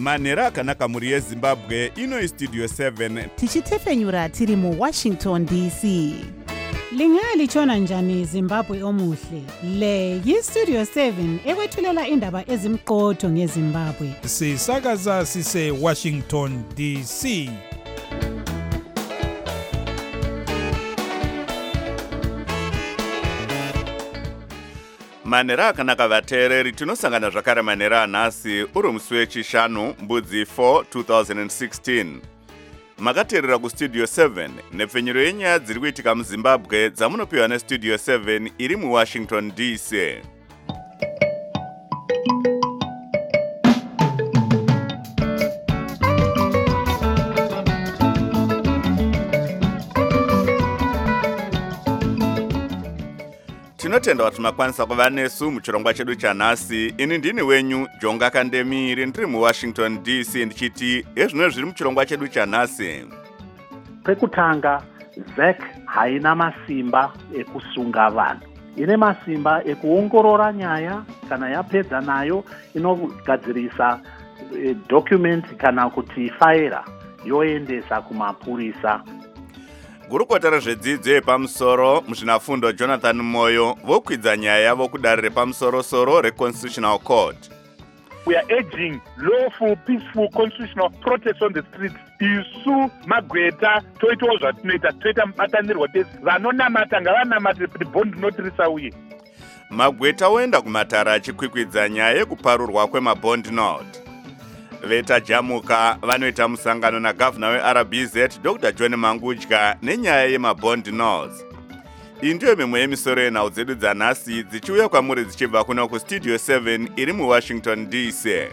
manhero akanaka mhuri yezimbabwe. Ino istudio 7 tichitefenyura tiri muWashington DC. Lingalitshona njani Zimbabwe omuhle? Le yistudio 7 ekwethulela indaba ezimqotho ngeZimbabwe. Sisakaza sise Washington DC. manhero akanaka vateereri, tinosangana zvakare manhero anhasi uri musi wechishanu mbudzi 4 2016. makateerera kustudio 7 nepfenyuro yenyaya dziri kuitika muzimbabwe dzamunopiwa nestudio 7 iri muWashington DC. tinotenda kuti makwanisa kuva nesu muchirongwa chedu chanhasi. ini ndini wenyu Jonga Kandemiri, ndiri muWashington DC, ndichiti ezvino zviri muchirongwa chedu chanhasi. Pekutanga, ZEC haina masimba ekusunga vanhu. Ine masimba ekuongorora nyaya, kana yapedza nayo inogadzirisa document kana kuti faira yoendesa kumapurisa. Gurukota rezvedzidzo yepamusoro muzvinafundo Jonathan Moyo vokwidza nyaya yavo kudare repamusoro-soro reConstitutional Court. We are urging lawful, peaceful, constitutional protests on the streets. Isu magweta toitawo zvatinoita, toita mubatanirwa tese. Vanonamata ngavanamate kuti bond notirisa uye. Magweta oenda kumatara achikwikwidza nyaya yekuparurwa kwemabond note. Vetajamuka vanoita musangano nagavhuna weRBZ Dr. John Mangudya nenyaya yemabond notes. Iyi ndiyo mimwe yemisoro yenhau dzedu dzanhasi dzichiuya kwamuri dzichibva kuno kustudio 7 iri muWashington DC.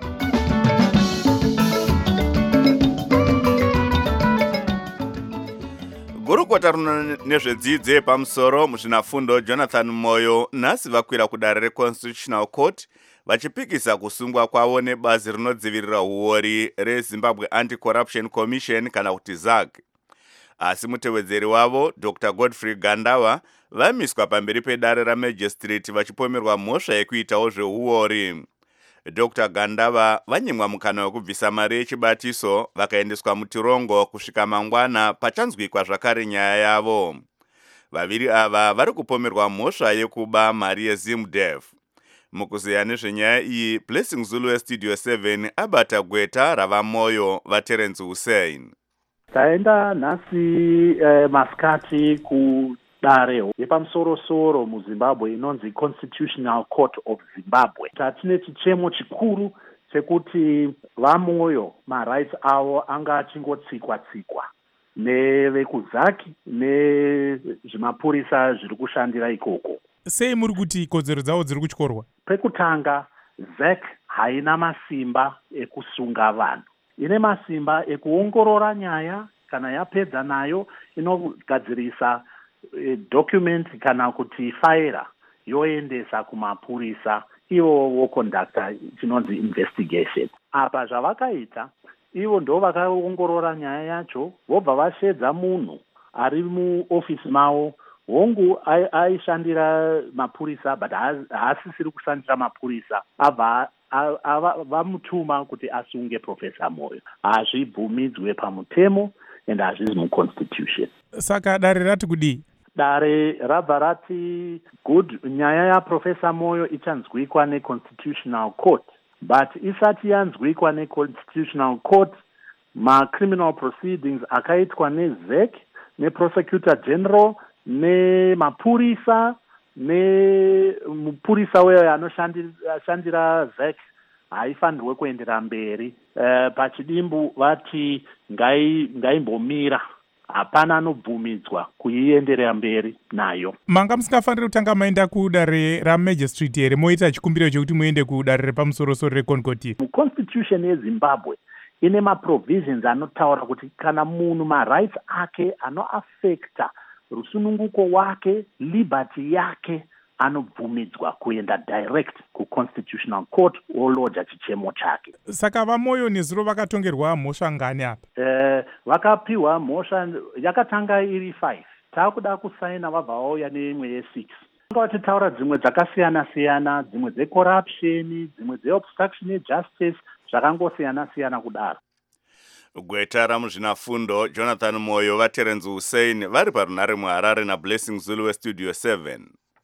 Gurukota runo nezvedzidzo yepamusoro muzvinafundo Jonathan Moyo nhasi vakwira kudare reConstitutional Court vachipikisa kusungwa kwavo nebazi rinodzivirira huori reZimbabwe Anti-Corruption Commission kana kuti ZAC. Asi mutevedzeri wavo Dr. Godfrey Gandava vamiswa pamberi pedare ramajistrate vachipomerwa mhosva yekuitawo zvehuori. Dr. Gandava vanyimwa mukana wekubvisa mari yechibatiso vakaendeswa mutirongo kusvika mangwana pachanzwikwa zvakare nyaya yavo. Vaviri ava vari kupomerwa mhosva yekuba mari yeZimdef. Mukuzeya nezvenyaya iyi, Blessing Zulu westudio 7 abata gweta rava Moyo vaTerence Hussein. Taenda nhasi masikati kudare yepamusoro-soro muZimbabwe inonzi Constitutional Court of Zimbabwe. Tatine chichemo chikuru chekuti vaMoyo marights avo anga achingotsikwa-tsikwa nevekuzaki nezvimapurisa zviri kushandira ikoko. Sei muri kuti kodzero dzavo dziri kutyorwa? Pekutanga, ZEC haina masimba ekusunga vanhu. Ine masimba ekuongorora nyaya, kana yapedza nayo inogadzirisa document kana kuti faira yoendesa kumapurisa, ivo voconducta chinonzi investigation. Apa zvavakaita, ivo ndo vakaongorora nyaya yacho, vobva vashedza munhu ari muofisi mavo. Hongu aishandira mapurisa, but haasisiri kushandira mapurisa. Vamutuma kuti asunge Professor Moyo. Hazvibvumidzwe pamutemo and hazvizi muConstitution. Saka dare rati kudii? Dare rabva rati good, nyaya yaProfessor Moyo ichanzwikwa neConstitutional Court. But isati yanzwikwa neConstitutional Court, ma-criminal proceedings akaitwa neZEC, neProsecutor General, nemapurisa, nemupurisa weyo anoshandira ZEC haifanirwe kuendera mberi. Pachidimbu vati ngaimbomira, hapana anobvumidzwa kuienderera mberi nayo. Manga musingafaniri kutanga maenda kudare ramajistrate here moita chikumbiro chekuti muende kudare repamusoro-soro reConcourt? MuConstitution yeZimbabwe ine maprovisions anotaura kuti kana munhu marights ake anoaffecta rusununguko wake, liberty yake, anobvumidzwa kuenda direct kuConstitutional Court olodza chichemo chake. Saka vaMoyo nezuro vakatongerwa mhosva ngani apa? Vakapiwa mhosva yakatanga iri 5. Takuda kusaina vabva vauya neimwe ye6. Vatitaura dzimwe dzakasiyana-siyana, dzimwe dzecorruption, dzimwe dzeobstruction yejustice, zvakangosiyana-siyana kudaro. Gweta ramuzvinafundo Jonathan Moyo vaTerence Hussein vari parunhare muHarare naBlessing Zulu weStudio 7.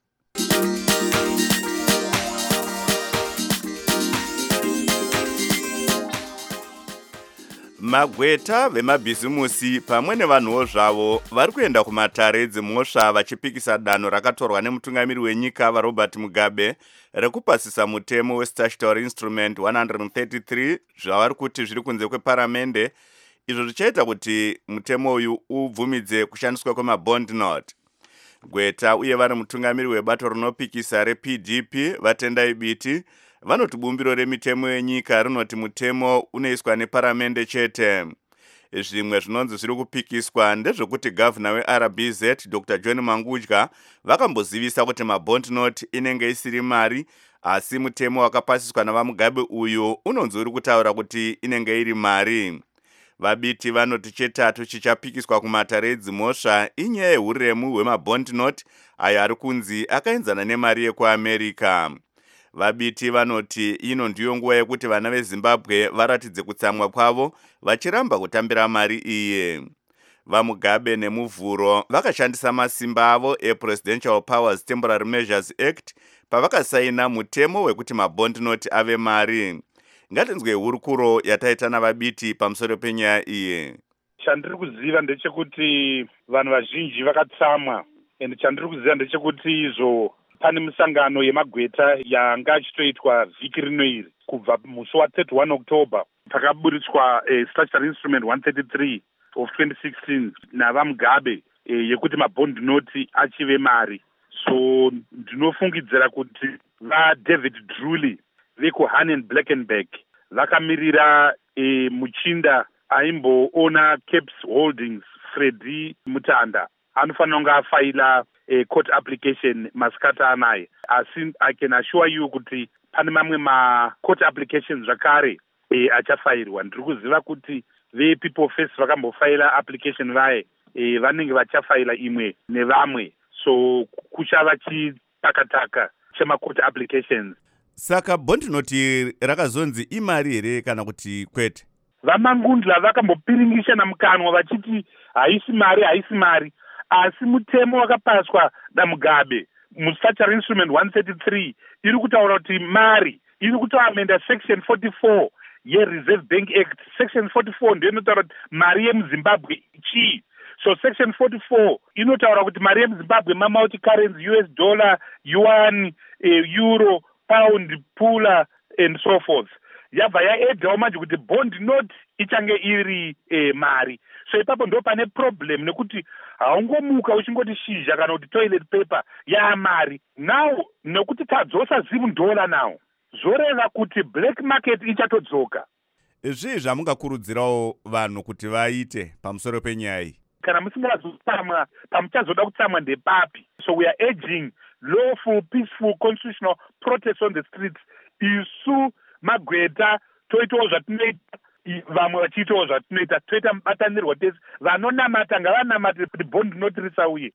Magweta vemabhizimusi pamwe nevanhuwo zvavo vari kuenda kumatare edzimhosva vachipikisa danho rakatorwa nemutungamiri wenyika vaRobert Mugabe rekupasisa mutemo weStatutory Instrument 133 zvavari kuti zviri kunze kweparamende, izvo zvichaita kuti mutemo uyu ubvumidze kushandiswa kwemabond note. Gweta uye vari mutungamiri webato rinopikisa rePDP vatendai biti vanoti bumbiro remitemo yenyika rinoti mutemo unoiswa neparamende chete. Zvimwe zvinonzi zviri kupikiswa ndezvekuti gavana weRBZ Dr. John Mangudya vakambozivisa kuti mabond note inenge isiri mari, asi mutemo wakapasiswa navaMugabe uyu unonzi uri kutaura kuti inenge iri mari. Vabiti vanoti chetatu chichapikiswa kumatare edzimhosva inyaya yehuremu hwemabond note ayo ari kunzi akaenzana nemari yekuAmerica. Vabiti vanoti ino ndiyo nguva yekuti vana veZimbabwe varatidze kutsamwa kwavo vachiramba kutambira mari iye. VaMugabe neMuvhuro vakashandisa masimba avo ePresidential Powers Temporary Measures Act pavakasaina mutemo wekuti mabond note ave mari. Ngatinzwe hurukuro yataita navabiti pamusoro penyaya iye. Chandiri kuziva ndechekuti vanhu vazhinji vakatsamwa, ende chandiri kuziva ndechekuti izvo pane misangano yemagweta yanga achitoitwa vhiki rino iri kubva musi wa31 October pakaburitswa Statutory Instrument 133 of 2016 navaMugabe yekuti mabond note achive mari. So ndinofungidzira kuti vaDavid Drewley vekuHannan Blackenberg vakamirira muchinda aimboona Caps Holdings Freddy Mutanda anofanira kunge afaila court application masikata anaye, asi I can assure you kuti pane mamwe ma-court applications zvakare achafairwa. Ndiri kuziva kuti vePeople First vakambofaila application vaye vanenge vachafaila imwe nevamwe, so kuchava chitakataka chema-court applications. Saka bond note rakazonzi imari here kana kuti kwete? VaMangundla vakambopiringisha namukanwa vachiti haisi mari, asi mutemo wakapaswa naMugabe muStatutory Instrument 133 iri kutaura kuti mari, iri kutoamenda section 44 yeReserve Bank Act. Section 44 ndiyo inotaura kuti mari yemuZimbabwe chii. So section 44 inotaura kuti mari yemuZimbabwe mamauti currency, US dollar, yuan, euro, pound, pula and so forth. Yabva yaedhawo manje kuti bond note ichange iri mari. So ipapo ndo pane problem nekuti haungomuka uchingoti shizha kana kuti toilet paper yaamari. Now nekuti tadzosa $7 now, zoreva kuti black market ichatodzoka. Zvii zvamungakurudzirawo vanhu kuti vaite pamusoro penyaya iyi? Kana musingazotsamwa pamuchazoda kutsamwa ndepapi. So we are urging lawful, peaceful, constitutional protests on the streets. Isu magweta toitawo zvatinoita, vamwe vachiitawo zvatinoita, toita mubatanirwa tese. Vanonamata ngavanamate kuti bond note risauye.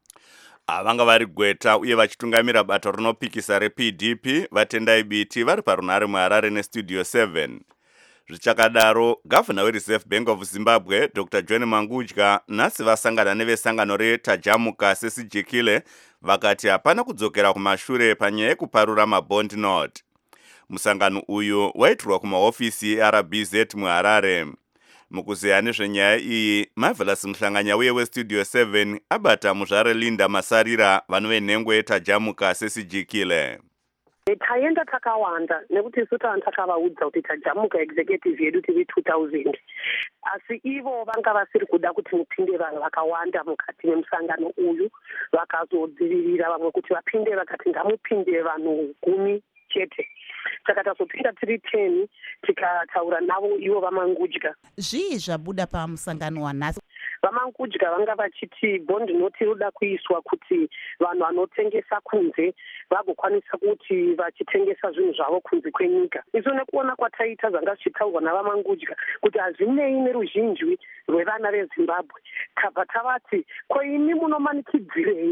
Vanga vari Gweta uye vachitungamira bato rinopikisa rePDP vatendai biti vari parunhare muHarare neStudio 7. Zvichakadaro, gavana weReserve Bank of Zimbabwe Dr. John Mangudya nhasi vasangana nevesangano reTajamuka Sesijekile vakati hapana kudzokera kumashure panyaya yekuparura mabond note. Musangano uyu waitirwa kumahofisi eRBZ muHarare. Mukuzeya nezvenyaya iyi, Marvelous Mhlanganya uye weStudio 7 abata muzvare Linda Masarira vano venhengo yeTajamuka Sesijekile. Taenda takawanda nekuti isu takavaudza kuti Tajamuka executive yedu tiri 2000, asi ivo vanga vasiri kuda kuti mupinde vanhu vakawanda mukati memusangano uyu. Vakazodzivirira vamwe kuti vapinde, vakati ngamupinde vanhu 10 chete. Saka tazopinda tiri 10 tikataura navo ivo vaMangudya. Zvii zvabuda pamusangano wanhasi? VaMangudya vanga vachiti bond note inoda kuiswa kuti vanhu vanotengesa kunze vagokwanisa kuti vachitengesa zvinhu zvavo kunze kwenyika. Izvo nekuona kwataita zvanga zvichitaurwa navaMangudya kuti hazvinei neruzhinji rwevana veZimbabwe. Kabva tavati, ko imi munomanikidzirei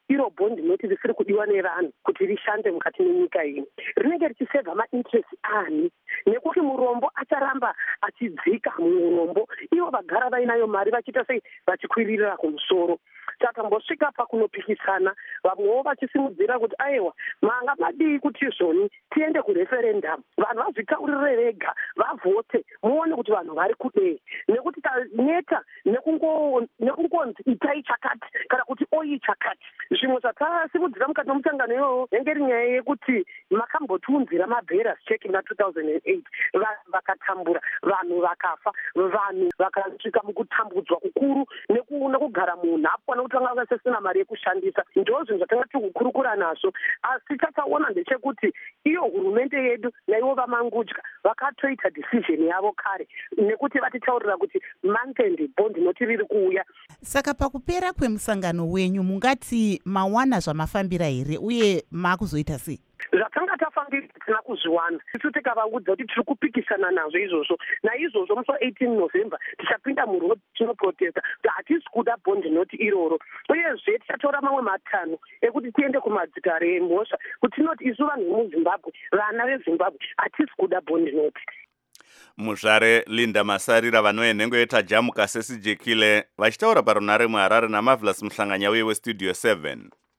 iro bhondi noti risiri kudiwa nevanhu kuti rishande mukati menyika ino, rinenge richisevha mainterest ani, nekuti murombo acharamba achidzika muurombo, ivo vagara vainayo mari vachiita sei vachikwiririra kumusoro. Saka mbosvika pakunopikisana, vamwewo vachisimudzira kuti aiwa manga madii kuti izvoni tiende kureferendamu, vanhu vazvitaurire vega, vavhote, muone kuti vanhu vari kudei, nekuti taneta nekungonzi itai chakati kana kuti oyi chakati. Zvimwe zvatasimudzira mukati memusangano iwowo yange iri nyaya yekuti makambotiunzira mabheras check na 2008, vanhu vakatambura, vanhu vakafa, vanhu vakasvika mukutambudzwa kukuru nekugara munhapwa nekuti vanga vakasisina mari yekushandisa. Ndo zvinhu zvatanga tikukurukura nazvo, asi tataona ndechekuti iyo hurumende yedu naivo vamangudya vakatoita decision yavo kare, nekuti vatitaurira kuti month end bond noti riri kuuya. Saka pakupera kwemusangano wenyu mungati mawana zvamafambira here uye makuzoita sei? Zvakanga tafambira tina kuzviwana, isu tikavaudza kuti tiri kupikisana nazvo izvozvo. Naizvozvo musi wa18 November tichapinda murodi tinoprotesta kuti hatisi kuda bhondi noti iroro, uyezve tichatora mamwe matano ekuti tiende kumadzitare emhosva kuti tinoti isu vanhu vemuZimbabwe, vana veZimbabwe, hatisi kuda bhondi noti. Muzvare Linda Masarira vanoenhengo yetajamuka sesijekile vachitaura parunare muHarare naMarvelous Muhlanganya uye weStudio 7.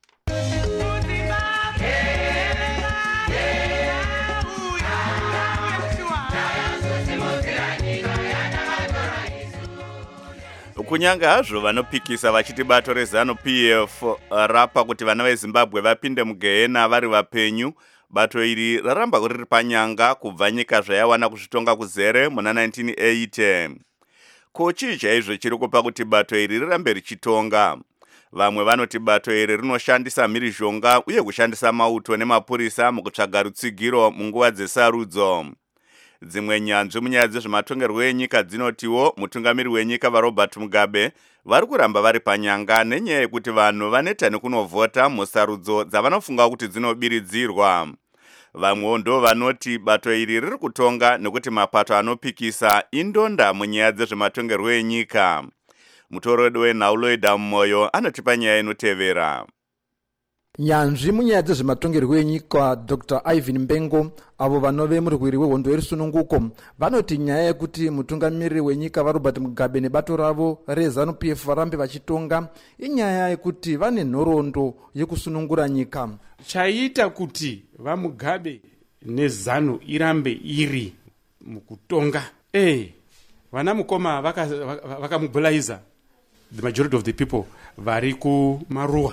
Kunyanga hazvo vanopikisa vachiti bato reZANU-PF rapa kuti vana veZimbabwe vapinde mugehena vari vapenyu, bato iri raramba riri panyanga kubva nyika zvayawana kuzvitonga kuzere muna 1980. Ko chii chaizvo chiri kupa kuti bato iri rirambe richitonga? Vamwe vanoti bato iri rinoshandisa mhirizhonga uye kushandisa mauto nemapurisa mukutsvaga rutsigiro munguva dzesarudzo. Dzimwe nyanzvi munyaya dzezvematongerwo enyika dzinotiwo mutungamiri wenyika vaRobert Mugabe vari kuramba vari panyanga nenyaya yekuti vanhu vaneta nekunovhota musarudzo dzavanofunga kuti dzinobiridzirwa. Vamwewo ndo vanoti bato iri riri kutonga nekuti mapato anopikisa indonda munyaya dzezvematongerwo enyika. Mutoro weNauloida Moyo anotipa nyaya inotevera. Nyanzvi munyaya dzezvematongerwo enyika Dr. Ivan Mbengo avo vanove murwiri wehondo yerusununguko vanoti nyaya yekuti mutungamiri wenyika vaRobert Mugabe nebato ravo reZANU-PF varambe vachitonga inyaya yekuti vane nhoroondo yekusunungura nyika. Chaita kuti vaMugabe neZANU irambe iri mukutonga, vana mukoma vakamobilize the majority of the people vari kumaruwa.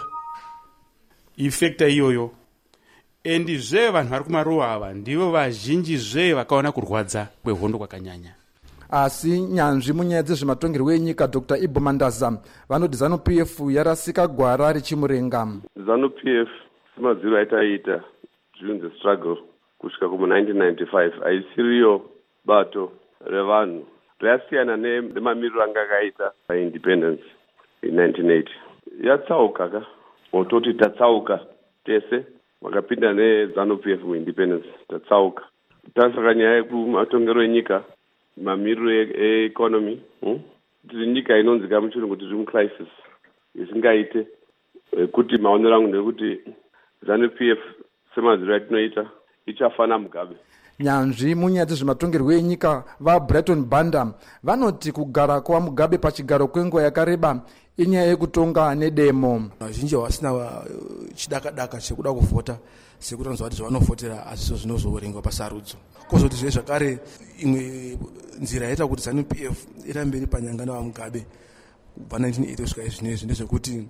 Ifekta iyoyo endizve vanhu vari kumaruwa ava ndivo vazhinji zve vakaona kurwadza kwehondo kwakanyanya. Asi nyanzvi munyaya dzezvematongerwo enyika Dr. Ibo Mandaza vanoti ZANU-PF yarasika gwara richimurenga. ZANU-PF semadziro aitaita during the struggle kusvika kumu1995 haisiriyo bato revanhu, rayasiyana nemamiriro anga akaita paindependence in 1980. Yatsauka ka ototi tatsauka tese vakapinda neZANU-PF muindependence tatsauka. Tasaka nyaya yekumatongero enyika, mamiriro economy, tiri nyika inonzika muchirungu kuti tiri mucrisis isingaite, kuti maonero angu ndekuti ZANU-PF semadziro atinoita ichafana Mugabe. Nyanzvi munyaya dzezvematongerwo enyika vaBrighton Banda vanoti kugara kwaMugabe pachigaro kwenguva yakareba inyaya yekutonga nedemo. Vazhinji vasina chidaka-daka chekuda kuvhota sekuti vanonzwa kuti zvavanofotera asi zvinozoverengwa pasarudzo. Kozoti zve zvakare imwe nzira yaita kuti ZANU-PF irambe iri panyanga navaMugabe kubva 1980 kusvika izvinezvi ndezvekuti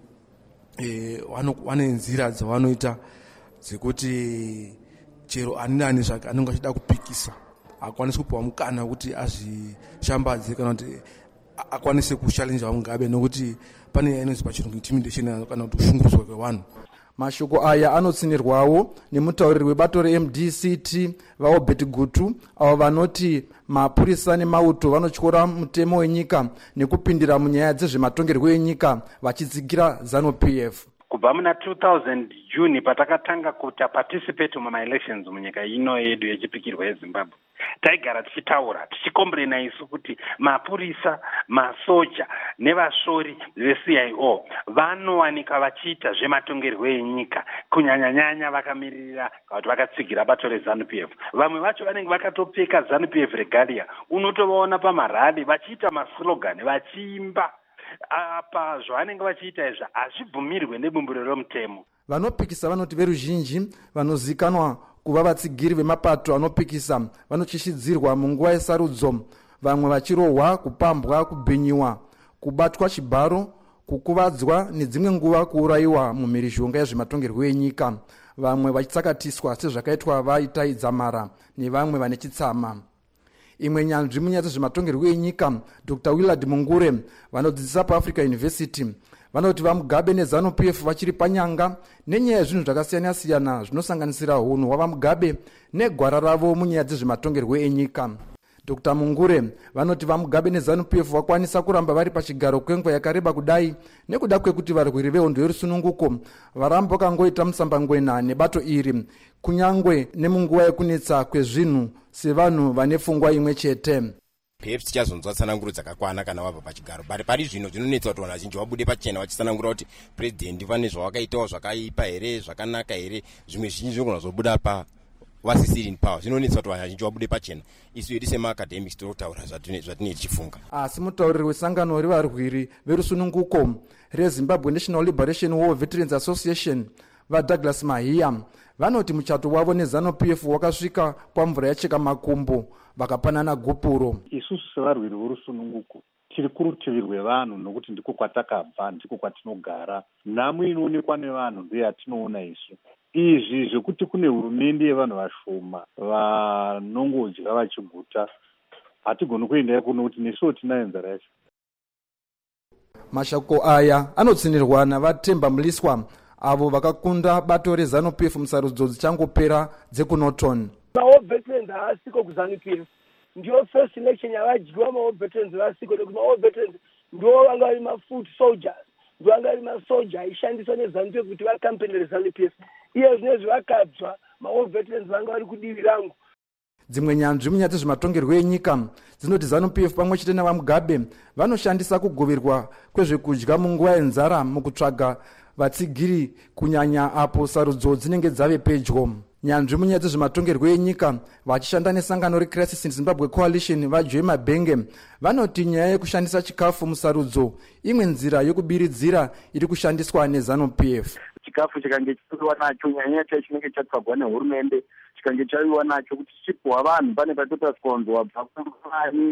vane nzira dzavanoita dzekuti chero ani nani zvake anenge achida kupikisa akwanise kupiwa mukana kuti azvishambadze kana kuti akwanise kushalenja Mugabe, nokuti pane inonzi pachirungu intimidation kana kuti kushungurudzwa kwevanhu. Mashoko aya anotsinirwawo nemutauriri webato reMDCT vaObert Gutu avo vanoti mapurisa nemauto vanotyora mutemo wenyika nekupindira munyaya dzezvematongerwo enyika vachidzigira ZANU-PF. kubva muna 2000 June patakatanga kuta participate muma-elections munyika ino yedu yechipikirwa yeZimbabwe, taigara tichitaura tichikombrena isu kuti mapurisa, masoja nevasori veCIO vanowanika vachiita zvematongerwo enyika, kunyanyanyanya vakamiririra kuti vakatsigira bato reZANU-PF. Vamwe vacho vanenge vakatopfeka ZANU-PF regalia, unotovaona pamarali vachiita maslogani vachiimba. Apa zvavanenge vachiita izvi hazvibvumirwe nebumbiro romutemo. Vanopikisa vanoti veruzhinji vanozikanwa kuva vatsigiri vemapato anopikisa vanochishidzirwa munguva yesarudzo, vamwe vachirohwa, kupambwa, kubhinyiwa, kubatwa chibharo, kukuvadzwa nedzimwe nguva kuurayiwa mumhirizhonga yezvematongerwo enyika, vamwe vachitsakatiswa sezvakaitwa vaitaidza mara nevamwe vane chitsama. Imwe nyanzvi munyaya dzezvematongerwo enyika, Dr. Willard Mungure, vanodzidzisa paAfrica University, vanoti vaMugabe neZANU-PF vachiri panyanga nenyaya yezvinhu zvakasiyana-siyana zvinosanganisira hunhu hwavaMugabe negwara ravo munyaya dzezvematongerwo enyika. Dr. Mungure vanoti vaMugabe neZANU-PF vakwanisa kuramba vari pachigaro kwenguva yakareba kudai nekuda kwekuti varwiri vehondo yerusununguko varamba vakangoita musambangwena nebato iri, kunyangwe nemunguva yekunetsa kwezvinhu sevanhu vane pfungwa imwe chete. PF tichazonzwa tsananguro dzakakwana kana wabva pachigaro, bari pari zvino zvinonetsa kuti vanhu vazhinji vabude pachena vachitsanangura kuti purezidendi pane zvawakaitawo zvakaipa here, zvakanaka here, zvimwe zvinji zvinogona zobuda pa wasisiri in power. Zvinonetsa kuti vanhu vazhinji vabude pachena. Isu yedu semaacademics tinotaura zvatine tichifunga. Asi mutauriri wesangano revarwiri verusununguko reZimbabwe National Liberation War Veterans Association vaDouglas Mahia vanoti muchato wavo neZANU-PF wakasvika kwamvura yacheka makumbo vakapanana gopuro. Isusu sevarwiri vorusununguko tiri kurutivi rwevanhu nokuti ndiko kwatakabva, ndiko kwatinogara. Nhamo inoonekwa nevanhu ndiyo yatinoona isu. Izvi zvekuti kune hurumende yevanhu vashoma vanongodya vachiguta hatigoni kuenda kuno kuti nesuwo tinayo nzara yacho. Mashoko aya anotsinirwa navaTemba Mliswa avo vakakunda bato reZANU-PF musarudzo dzichangopera dzekuNorton. Mawo veterans haasiko kuZANU-PF, ndiyo first election yavadyiwa mawo veterans vasiko, nekuti mawo veterans ndiwo vanga vari mafoot soldiers, ndiwo vanga vari masoja aishandiswa neZANU-PF kuti vakampeni reZANU-PF. Iye zvine zvavakabva mawo veterans vanga vari kudivi rangu. Dzimwe nyanzvi munyaya dzezvematongerwo enyika dzinoti ZANU-PF pamwe chete navaMugabe vanoshandisa kugoverwa kwezvekudya munguva yenzara mukutsvaga vatsigiri kunyanya apo sarudzo dzinenge dzave pedyo. Nyanzvi munyaya dzezvematongerwo enyika vachishanda nesangano reCrisis in Zimbabwe Coalition vaJoy Mabhenge vanoti nyaya yekushandisa chikafu musarudzo imwe nzira yokubiridzira iri kushandiswa neZANU-PF. Chikafu chikange chipiwa nacho nyanya chacho chinenge chatsvagwa nehurumende chikange chaiwa nacho kuti chichipuwa vanhu pane patotaskonzo wabva kumani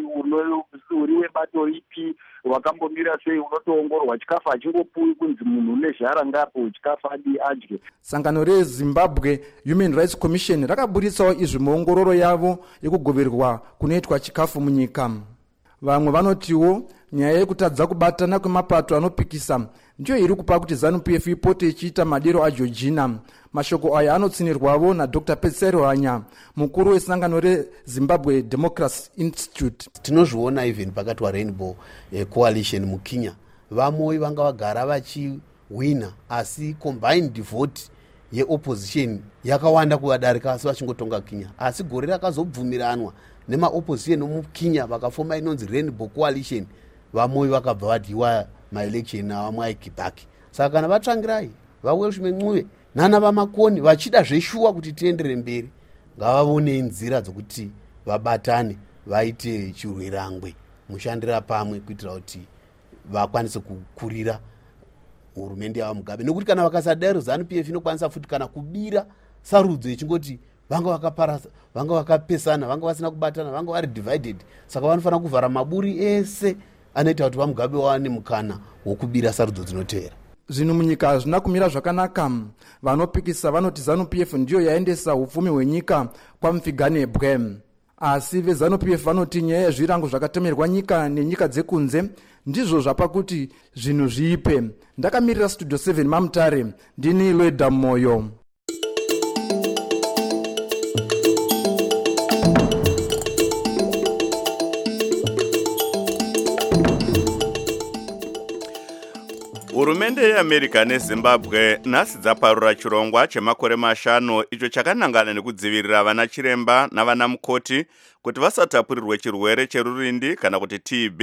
uri webato ripi wakambomira sei unotoongorwa chikafu hachingopuwi kunzi munhu une zhara ngapo chikafu adye. Sangano reZimbabwe Human Rights Commission rakaburitsawo izvi muongororo yavo yekugoverwa kunoitwa chikafu munyika. Vamwe vanotiwo nyaya yekutadza kubatana kwemapato anopikisa ndiyo iri kupa kuti ZANU-PF ipote ichiita madiro aJorgina. Mashoko aya anotsinirwavo naDr. Petsero Hanya, mukuru wesangano reZimbabwe Democracy Institute. Tinozviona even pakati waRainbow Coalition muKenya, vamwe vanga vagara vachiwina asi combined vote yeopposition yakawanda kuvadarika asi vachingotonga Kenya. Asi gore rakazobvumiranwa nemaopposition muKenya vakafoma inonzi Rainbow Coalition, vamwe vakabva vadyiwa maelection avamwe aikibhaki. Saka kana vatsvangirai vaWelshman Ncube nana vaMakoni vachida zveshuwa kuti tiendere mberi, ngavavone nzira dzokuti vabatane vaite chirwerangwe mushandira pamwe kuitira kuti vakwanise kukurira hurumende yavaMugabe. Nokuti kana vakasadaro ZANU-PF inokwanisa futi kana kubira sarudzo ichingoti vanga vakaparasa, vanga vakapesana, vanga vasina kubatana, vanga vari divided. Saka vanofanira kuvhara maburi ese anoita kuti vaMugabe wawane mukana wokubira sarudzo dzinotevera. Zvinhu munyika hazvina kumira zvakanaka. Vanopikisa vanoti ZANU-PF ndiyo yaendesa upfumi hwenyika kwaMufiganebwe. Asi veZANU-PF vanoti nyaya yezvirango zvakatemerwa nyika nenyika dzekunze ndizvo zvapa kuti zvinhu zviipe. Ndakamirira Studio 7 Mamutare, ndini Lweda Moyo. Hurumende yeAmerica neZimbabwe nhasi dzaparura chirongwa chemakore 5 icho chakanangana nekudzivirira vana chiremba navana mukoti kuti vasatapurirwe chirwere cherurindi kana kuti TB.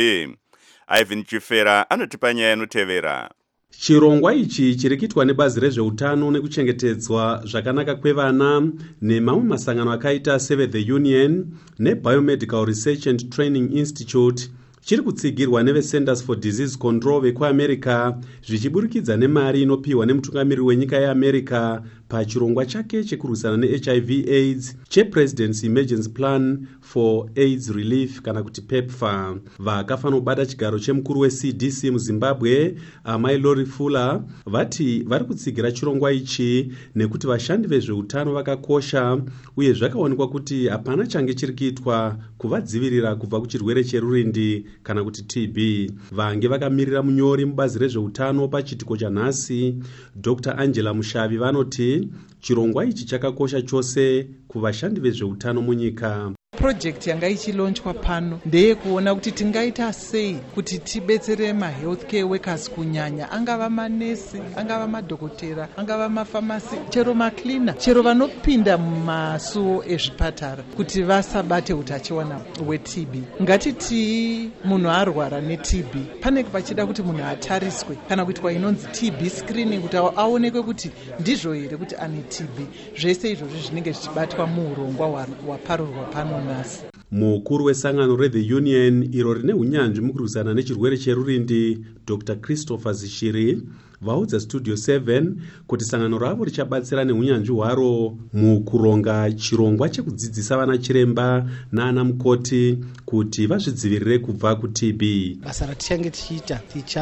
Ivan Chifera anotipa nyaya inotevera. Chirongwa ichi chiri kuitwa nebazi rezveutano nekuchengetedzwa zvakanaka kwevana nemamwe masangano akaita Save the Union neBiomedical Research and Training Institute chiri kutsigirwa neveCenters for Disease Control vekuAmerica zvichiburikidza nemari inopiwa nemutungamiriri wenyika yeAmerica pachirongwa chake chekurwisana neHIV AIDS chePresident's Emergency Plan for AIDS Relief kana kuti PEPFAR. Vakafanira kubata chigaro chemukuru weCDC muZimbabwe Amai Lori Fuller vati vari kutsigira chirongwa ichi nekuti vashandi vezveutano vakakosha uye zvakaonekwa kuti hapana change chiri kuitwa kuvadzivirira kubva kuchirwere cherurindi kana kuti TB. Vange vakamirira munyori mubazi rezveutano pachitiko chanhasi Dr. Angela Mushavi vanoti chirongwa ichi chakakosha chose kuvashandi vezveutano munyika. Project yanga ichilonchwa pano ndeyekuona kuti tingaita sei kuti tibetsere mahealthcare workers kunyanya, angava manesi, angava madhokotera, angava mafamasi, chero macleaner, chero vanopinda mumasuo ezvipatara kuti vasabate utachiona hweTB. Ngatiti munhu arwara neTB panenge pachida kuti munhu atariswe kana kuitwa inonzi TB screening kuti aonekwe kuti ndizvo here kuti ane TB. Zvese izvozvo zvinenge zvichibatwa muurongwa hwaparurwa pano. Mukuru wesangano reThe Union iro rine unyanzvi mukurwisana nechirwere cherurindi Dr. Christopher Zishiri vaudza Studio 7 kuti sangano ravo richabatsira neunyanzvi hwaro mukuronga chirongwa chekudzidzisa vana chiremba naana mukoti kuti vazvidzivirire kubva kuTB. Basa ratichange tichiita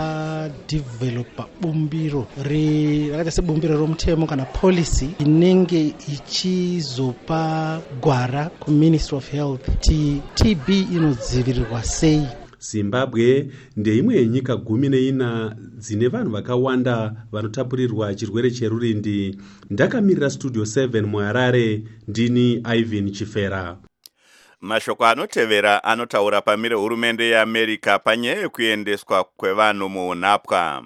tichadevelopa bumbiro rakaita sebumbiro romutemo kana policy inenge ichizopa gwara kuMinistry of Health kuti TB inodzivirirwa sei. Zimbabwe ndeimwe yenyika 14 dzine vanhu vakawanda vanotapurirwa chirwere cherurindi. Ndakamirira Studio 7 muHarare, ndini Ivan Chifera. Mashoko anotevera anotaura pamire hurumende yeAmerica panyaya yekuendeswa kwevanhu muunapwa.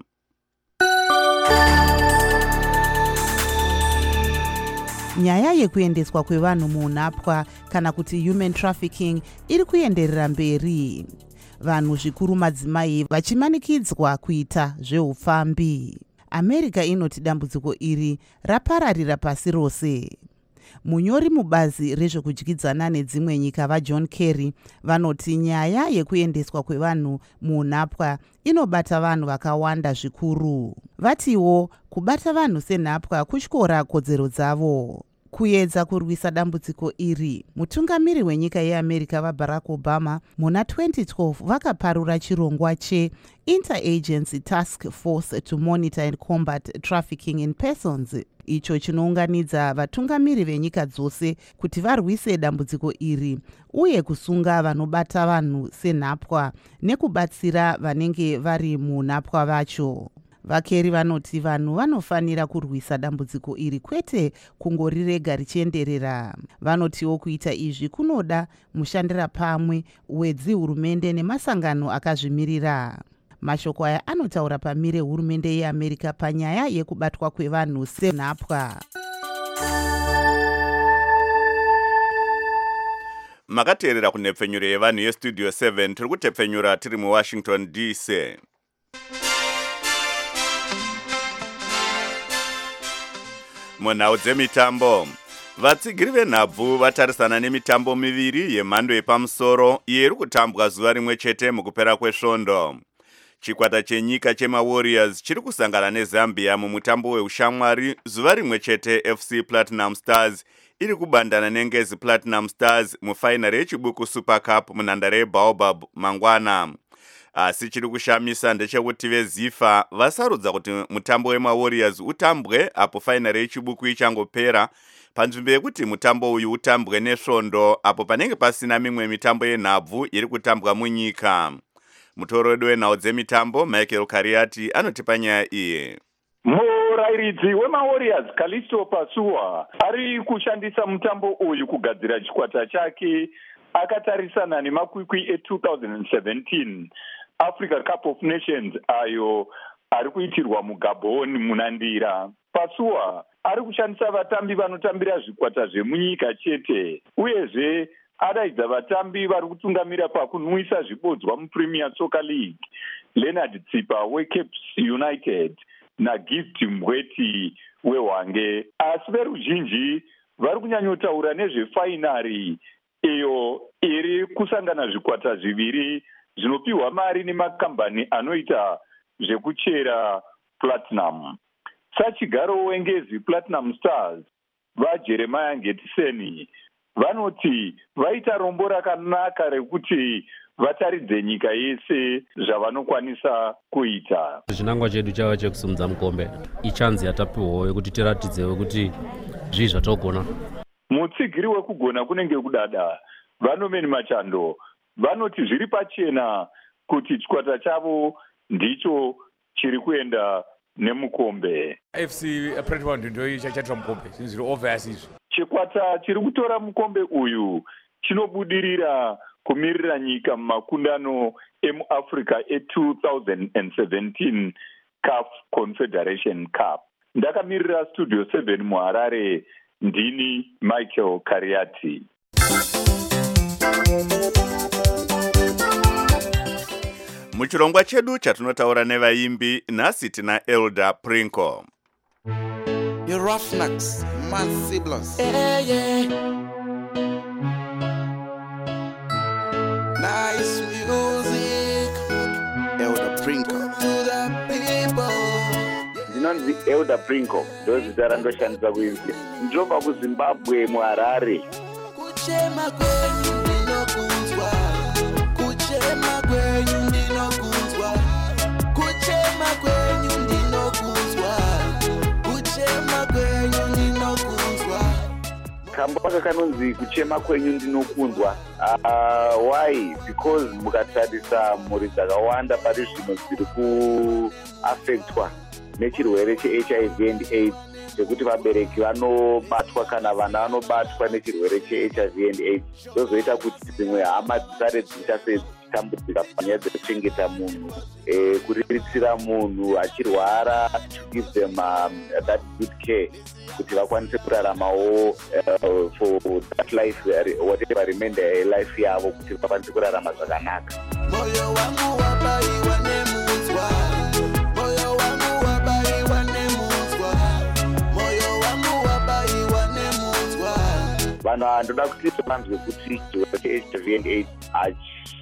Nyaya yekuendeswa kwevanhu muunapwa kana kuti human trafficking iri kuenderera mberi. Vanhu zvikuru madzimai vachimanikidzwa kuita zveupfambi. America inoti dambudziko iri rapararira pasi rose. Munyori mubazi rezvekudyidzana nedzimwe nyika vaJohn Kerry vanoti nyaya yekuendeswa kwevanhu muunapwa inobata vanhu vakawanda zvikuru. Vatiwo kubata vanhu senhapwa kutyora kodzero dzavo. Kuedza kurwisa dambudziko iri, mutungamiri wenyika yeAmerica vaBarack Obama muna 2012 vakaparura chirongwa cheInteragency Task Force to Monitor and Combat Trafficking in Persons. Icho chinounganidza vatungamiri venyika dzose kuti varwise dambudziko iri uye kusunga vanobata vanhu senhapwa nekubatsira vanenge vari munhapwa vacho. Vakeri vanoti vanhu vanofanira kurwisa dambudziko iri kwete kungorirega richienderera. Vanotiwo kuita izvi kunoda mushandira pamwe wedzihurumende nemasangano akazvimirira. Mashoko aya anotaura pamire hurumende yeAmerica panyaya yekubatwa kwevanhu senhapwa. Makateerera kunhepfenyuro yevanhu yeStudio 7 tiri kutepfenyura tiri muWashington DC. Munhau dzemitambo, vatsigiri venhabvu vatarisana nemitambo miviri yemhando yepamusoro iri kutambwa zuva rimwe chete mukupera kwesvondo. Chikwata chenyika chemaWarriors chiri kusangana neZambia mumutambo weushamwari zuva rimwe chete. FC Platinum Stars iri kubandana neNgezi Platinum Stars mufainari yechibuku Super Cup munhandare yeBaobab mangwana. Asi chiri kushamisa ndechekuti veZIFA vasarudza kuti mutambo wemaWarriors utambwe apo fainari yechibuku ichangopera panzvimbo yekuti mutambo uyu utambwe nesvondo apo panenge pasina mimwe mitambo yenhabvu iri kutambwa munyika. Mutorodi wenhau dzemitambo Michael Kariati anotipa nyaya iyi. Murairidzi wemaWarriors Kalisto Pasua ari kushandisa mutambo uyu kugadzira chikwata chake akatarisana nemakwikwi e2017 Africa Cup of Nations ayo ari kuitirwa mugabhoni munandira. Pasuwa ari kushandisa vatambi vanotambira zvikwata zvemunyika chete, uyezve adaidza vatambi vari kutungamira pakunwisa zvibodzwa muPremier Soccer League, Leonard Tsipa weCape United naGift Mbweti weHwange. Asi veruzhinji vari kunyanyotaura nezvefainari iyo iri kusangana zvikwata zviviri zvinopiwa mari nemakambani anoita zvekuchera platinum. Sachigaro wengezi Platinum Stars vaJeremiah Ngetiseni vanoti vaita rombo rakanaka rekuti vataridze nyika yese zvavanokwanisa kuita. Chinangwa chedu chava chekusumudza mukombe ichanzi yatapiwawo yekuti tiratidzewo kuti zvii zvatogona. Mutsigiri wekugona kunenge kudada. Vanomeni Machando vanoti zviri pachena kuti chikwata chavo ndicho chiri kuenda nemukombe. FC Pretwood ndio chachatora mukombe. Zviri obvious izvi. Chikwata chiri kutora mukombe uyu chinobudirira kumirira nyika mumakundano emuAfrica e2017 CAF Confederation Cup. Ndakamirira Studio 7 muHarare, ndini Michael Kariati. Muchirongwa chedu chatinotaura nevaimbi, nhasi tina Elder Prinko. The Roughnecks, Mansiblos. Nice music. Elder Prinko. To the people. Ndinonzi Elder Prinko, ndozita randoshandisa kuimba. Ndinobva kuZimbabwe muHarare. Kuchema kwenyu ndinokunzwa. Kuchema kwenyu ndinokunzwa. Kuchema kwenyu ndinokunzwa. Kuchema kwenyu ndinokunzwa. Kambaka kanonzi kuchema kwenyu ndinokunzwa. Why? Because mukatarisa mhuri dzakawanda pari zvino dziri kuaffectwa nechirwere cheHIV and AIDS, zvekuti vabereki vanobatwa kana vana vanobatwa nechirwere cheHIV and AIDS. Zvozoita kuti dzimwe hama dzisare dzichitambudzika panyaya dzekuchengeta munhu, kuriritsira munhu achirwara, to give them that good care kuti vakwanise kuraramawo for that life, whatever remainder life yavo, kuti vakwanise kurarama zvakanaka. Moyo wangu wabaiwa nemunzwa. Moyo wangu wabaiwa nemunzwa. Moyo wangu wabaiwa nemunzwa. Vanhu vandoda kuti vanzwe kuti chirwere cheHIV and AIDS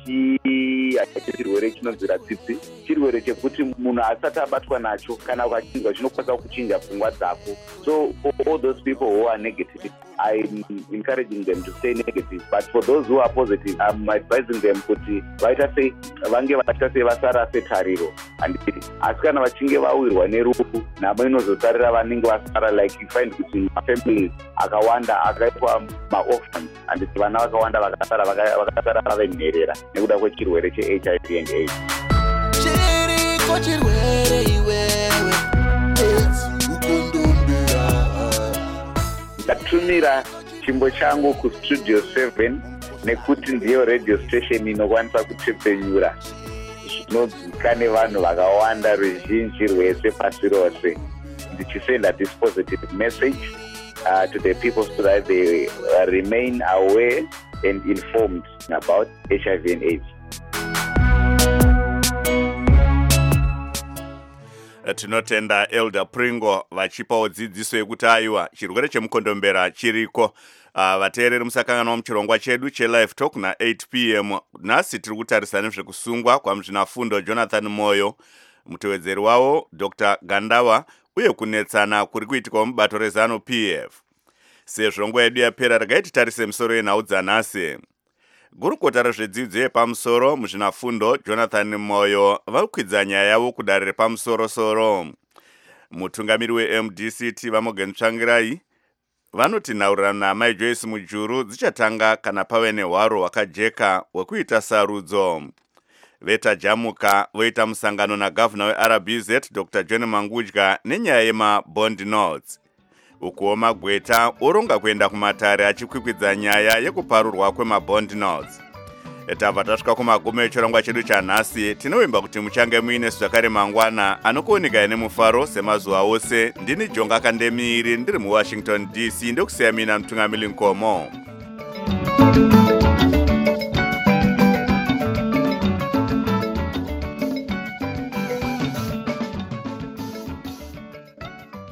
chirwere chinonzwira tsitsi, chirwere chekuti munhu asati abatwa nacho kana ukachinjwa chinokwanisa kuchinja pfungwa dzako. So for all those people who are negative, I'm encouraging them to stay negative, but for those who are positive, I'm advising them kuti vaita sei vange vaita sei vasara setariro. Asi kana vachinge vawirwa nerufu, nhamo inozosarira vanenge vasara, like you find kuti mafamilies akawanda akaitwa maorphans, and vana vakawanda vakasara vavenherera nekuda kwechirwere cheHIV and AIDS. Chiriko chirwere iwewe, AIDS ukundumbira. Ndatumira chimbo changu kuStudio 7 nekuti ndiyo radio station inokwanisa kutepfenyura zvinodzika nevanhu vakawanda ruzhinji rwese pasi rose, ndichisenda this positive message to the people so that they remain aware and informed about HIV and AIDS. Tinotenda Elder Pringo vachipawo dzidziso yekuti aiwa chirwere chemukondombera chiriko. Vateereri musakanganwa muchirongwa chedu cheLive Talk na 8 p.m. Nhasi tiri kutarisa nezvekusungwa kwamuzvinafundo Jonathan Moyo, mutevedzeri wavo Dr. Gandawa, uye kunetsana kuri kuitika mubato reZanu PF. Sezvo nguva yedu yapera, regai titarise misoro yenhau dzanhasi. Gurukota rezvedzidzo yepamusoro muzvinafundo Jonathan Moyo vakwidza nyaya yavo kudare repamusoro-soro. Mutungamiri weMDCT Vamogen Tsvangirai vanoti nhaurirano naMai Joyce Mujuru dzichatanga kana pave nehwaro hwakajeka hwekuita sarudzo. Vetajamuka voita musangano nagavhuna weRBZ Dr. John Mangudya nenyaya yemabond notes. Ukuwo Magweta oronga kuenda kumatare achikwikwidza nyaya yekuparurwa kwemabond notes. tabva tasvika kumagumo echirongwa chedu chanhasi. Tinovimba kuti muchange muine zvakare mangwana anokuoneka nemufaro semazuva ose. Ndini Jonga Kandemiri ndiri muWashington DC ndokusiya mina Mtungamiri Nkomo.